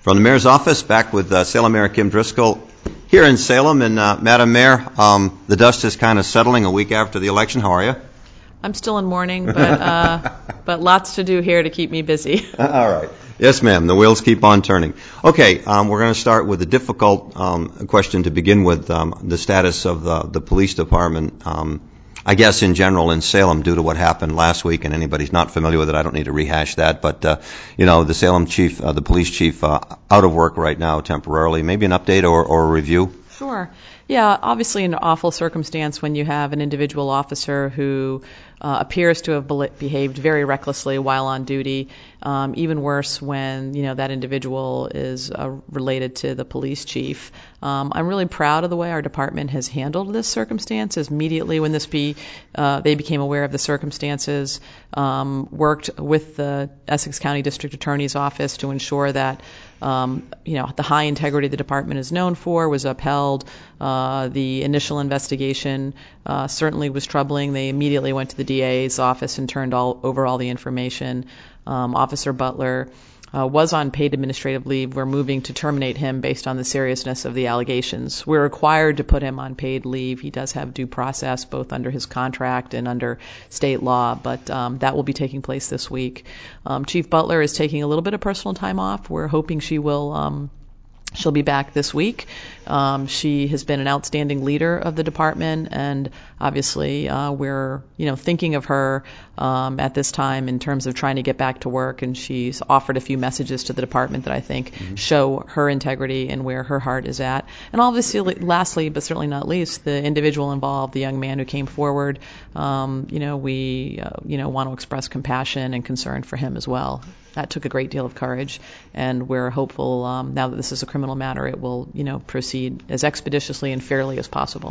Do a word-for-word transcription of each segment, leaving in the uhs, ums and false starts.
From the Mayor's office, back with uh, Salem Mayor Kim Driscoll here in Salem. And uh, Madam Mayor, um, the dust is kind of settling a week after the election. How are you? I'm still in mourning, but uh, but lots to do here to keep me busy. All right. Yes, ma'am. The wheels keep on turning. Okay, um, we're going to start with a difficult um, question to begin with, um, the status of the, the police department. Um, I guess in general in Salem, due to what happened last week, and anybody's not familiar with it, I don't need to rehash that. But uh, you know, the Salem chief, uh, the police chief, uh, out of work right now temporarily. Maybe an update or, or a review. Sure. Yeah, obviously an awful circumstance when you have an individual officer who uh, appears to have be- behaved very recklessly while on duty. Um, even worse when, you know, that individual is uh, related to the police chief. Um, I'm really proud of the way our department has handled this circumstance. Immediately when this be, uh, they became aware of the circumstances, um, worked with the Essex County District Attorney's Office to ensure that Um, you know, the high integrity the department is known for was upheld. Uh, the initial investigation uh, certainly was troubling. They immediately went to the D A's office and turned all over all the information. Um, Officer Butler Uh, was on paid administrative leave. We're moving to terminate him based on the seriousness of the allegations. We're required to put him on paid leave. He does have due process both under his contract and under state law, but um, that will be taking place this week. Um, Chief Butler is taking a little bit of personal time off. We're hoping she will um, She'll be back this week. Um, she has been an outstanding leader of the department, and obviously uh, we're, you know, thinking of her um, at this time in terms of trying to get back to work. And she's offered a few messages to the department that I think mm-hmm. show her integrity and where her heart is at. And obviously, lastly, but certainly not least, the individual involved, the young man who came forward. Um, you know, we, uh, you know, want to express compassion and concern for him as well. That took a great deal of courage, and we're hopeful um, now that this is a criminal matter, it will, you know, proceed as expeditiously and fairly as possible.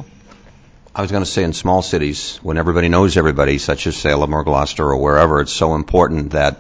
I was going to say in small cities, when everybody knows everybody, such as Salem or Gloucester or wherever, it's so important that,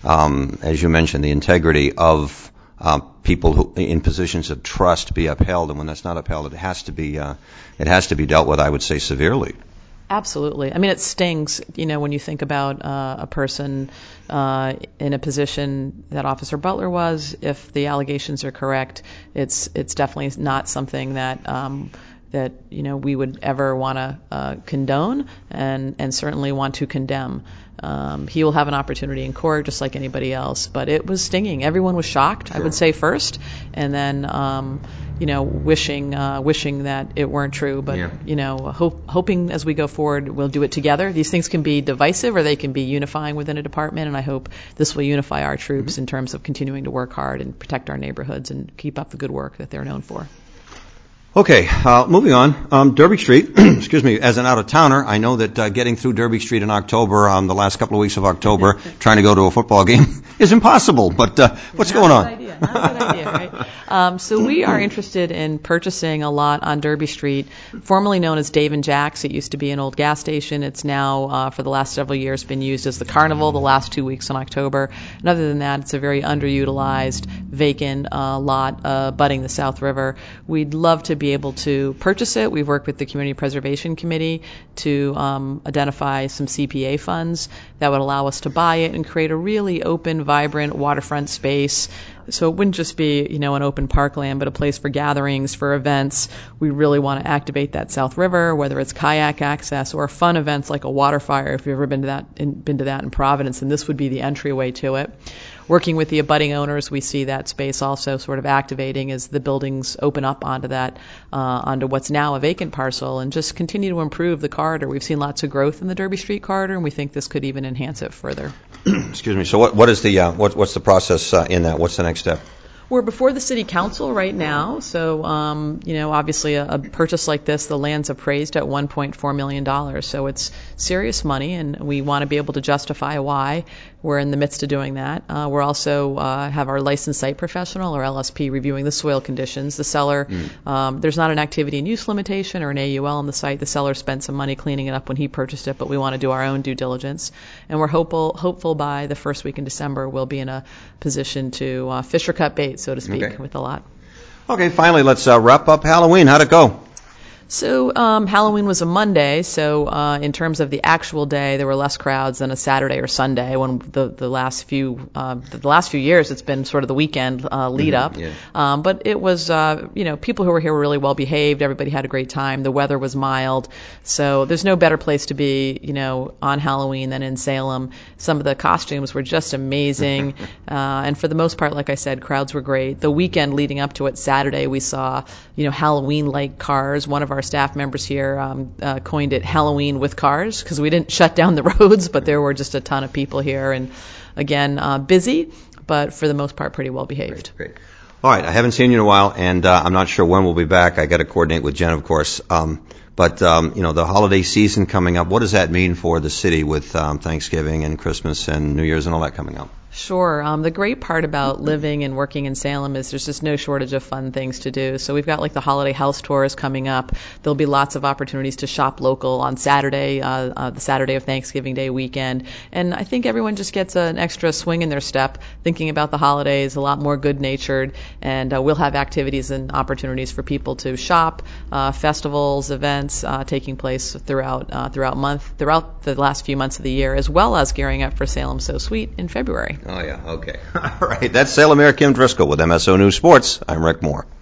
um, as you mentioned, the integrity of uh, people who in positions of trust be upheld, and when that's not upheld, it has to be uh, it has to be dealt with, I would say, severely. Absolutely. I mean, it stings, you know, when you think about uh, a person uh, in a position that Officer Butler was. If the allegations are correct, it's it's definitely not something that um, that you know we would ever want to uh, condone, and and certainly want to condemn. Um, he will have an opportunity in court just like anybody else, but it was stinging. Everyone was shocked, sure. I would say first, and then um, you know wishing uh, wishing that it weren't true. But yeah. you know hope, hoping as we go forward we'll do it together. These things can be divisive or they can be unifying within a department, and I hope this will unify our troops mm-hmm. in terms of continuing to work hard and protect our neighborhoods and keep up the good work that they're known for. Okay, uh, moving on. Um, Derby Street, excuse me, as an out-of-towner, I know that uh, getting through Derby Street in October, um, the last couple of weeks of October, trying to go to a football game is impossible. But uh, what's Not going on? Not a good idea. Not a good idea, right? Um, so we are interested in purchasing a lot on Derby Street, formerly known as Dave and Jack's. It used to be an old gas station. It's now, uh, for the last several years, been used as the Carnival the last two weeks in October. And other than that, it's a very underutilized, vacant uh, lot uh, butting the South River. We'd love to be able to purchase it. We've worked with the Community Preservation Committee to um, identify some C P A funds that would allow us to buy it and create a really open, vibrant waterfront space. So it wouldn't just be, you know, an open parkland, but a place for gatherings, for events. We really want to activate that South River, whether it's kayak access or fun events like a water fire, if you've ever been to that in, been to that in Providence, and this would be the entryway to it. Working with the abutting owners, we see that space also sort of activating as the buildings open up onto that, uh, onto what's now a vacant parcel, and just continue to improve the corridor. We've seen lots of growth in the Derby Street corridor, and we think this could even enhance it further. Excuse me. So what, what is the uh, what, what's the process uh, in that? What's the next step? We're before the city council right now, so um, you know, obviously a, a purchase like this, the land's appraised at one point four million dollars, so it's serious money, and we want to be able to justify why. We're in the midst of doing that. Uh, we're also uh, have our licensed site professional, or L S P, reviewing the soil conditions. The seller, mm. um, there's not an activity and use limitation or an A U L on the site. The seller spent some money cleaning it up when he purchased it, but we want to do our own due diligence, and we're hopeful hopeful by the first week in December we'll be in a position to uh, fish or cut bait, so to speak, okay. with a lot. Okay, finally, let's uh, wrap up Halloween. How'd it go? So um, Halloween was a Monday, so uh, in terms of the actual day, there were less crowds than a Saturday or Sunday. When the the last few uh, the last few years, it's been sort of the weekend uh, lead up. Mm-hmm, yeah. Um, but it was uh, you know people who were here were really well behaved. Everybody had a great time. The weather was mild, so there's no better place to be you know on Halloween than in Salem. Some of the costumes were just amazing, uh, and for the most part, like I said, crowds were great. The weekend leading up to it, Saturday, we saw you know Halloween-like cars. One of our staff members here um, uh, coined it Halloween with cars because we didn't shut down the roads, but there were just a ton of people here, and again, uh, busy, but for the most part, pretty well behaved. Great, great. All right, I haven't seen you in a while, and uh, I'm not sure when we'll be back. I got to coordinate with Jen, of course. Um, but um, you know, the holiday season coming up. What does that mean for the city with um, Thanksgiving and Christmas and New Year's and all that coming up? Sure. Um, the great part about living and working in Salem is there's just no shortage of fun things to do. So we've got like the holiday house tours coming up. There'll be lots of opportunities to shop local on Saturday, uh, uh, the Saturday of Thanksgiving Day weekend. And I think everyone just gets an extra swing in their step thinking about the holidays, a lot more good-natured. And uh, we'll have activities and opportunities for people to shop, uh, festivals, events uh, taking place throughout uh, throughout month throughout the last few months of the year, as well as gearing up for Salem So Sweet in February. Oh, yeah. Okay. All right. That's Salem Mayor Kim Driscoll with M S O News Sports. I'm Rick Moore.